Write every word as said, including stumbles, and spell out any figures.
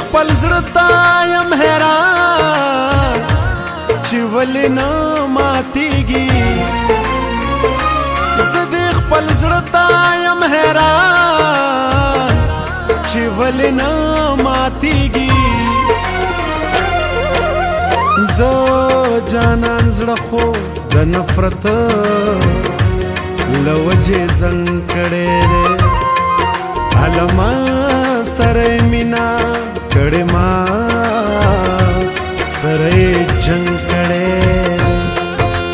خپل زړه ته یم حیران چې ولې نه ماتېږي زه د خپل زړه ته یم حیران چې ولې نه ماتېږي د جانان زړه خو د نفرت له وجې زنګ کړی دی علما